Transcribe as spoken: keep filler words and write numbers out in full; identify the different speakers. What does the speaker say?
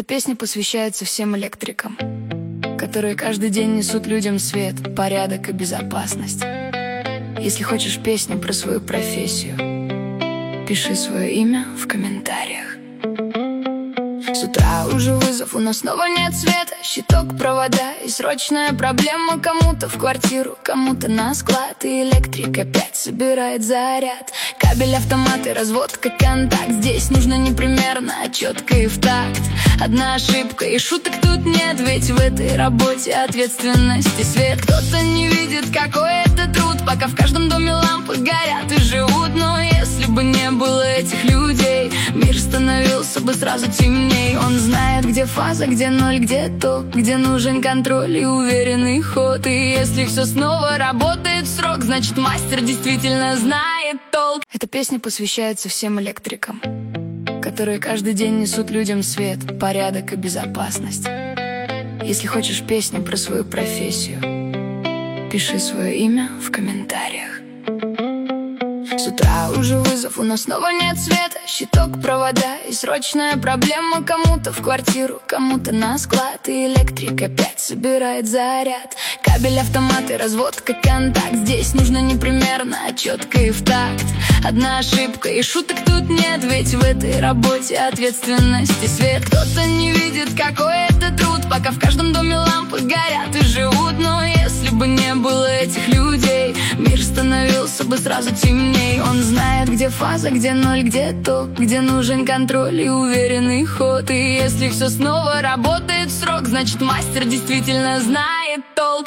Speaker 1: Эта песня посвящается всем электрикам, которые каждый день несут людям свет, порядок и безопасность. Если хочешь песню про свою профессию, пиши свое имя в комментариях. С утра уже вызов, у нас снова нет света, щиток, провода и срочная проблема. Кому-то в квартиру, кому-то на склад, и электрик опять собирает заряд. Кабель, автоматы, разводка, контакт. Здесь нужно не примерно, а четко и в такт. Одна ошибка и шуток тут нет, ведь в этой работе ответственность и свет. Кто-то не видит, какой это труд, пока в каждом доме лампы горят и живут. Но если бы не было этих людей, мир становился бы сразу темней. Он знает, где фаза, где ноль, где ток, где нужен контроль и уверенный ход. И если все снова работает в срок, значит мастер действительно знает толк. Эта песня посвящается всем электрикам, которые каждый день несут людям свет, порядок и безопасность. Если хочешь песню про свою профессию, пиши свое имя в комментариях. С утра уже вызов, у нас снова нет света, щиток, провода и срочная проблема. Кому-то в квартиру, кому-то на склад, и электрик опять собирает заряд. Кабель, автоматы, разводка, контакт. Здесь нужно не примерно, а четко и в такт. Одна ошибка и шуток тут нет, ведь в этой работе ответственность и свет. Кто-то не видит, какой это труд, пока в каждом доме лампы горят и живут. Но если бы не было этих людей, мир становился бы сразу темней. Он знает, где фаза, где ноль, где ток, где нужен контроль и уверенный ход. И если все снова работает в срок, значит мастер действительно знает толк.